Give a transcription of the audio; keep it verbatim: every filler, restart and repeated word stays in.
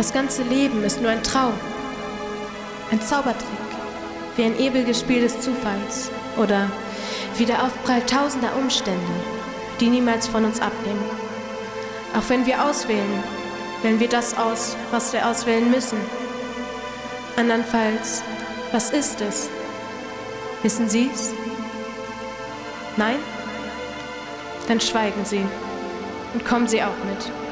Das ganze Leben ist nur ein Traum, ein Zaubertrick, wie ein Ebelgespiel des Zufalls oder wie der Aufprall tausender Umstände, die niemals von uns abnehmen. Auch wenn wir auswählen, wählen wir das aus, was wir auswählen müssen. Andernfalls, was ist es? Wissen Sie's? Nein? Dann schweigen Sie und kommen Sie auch mit.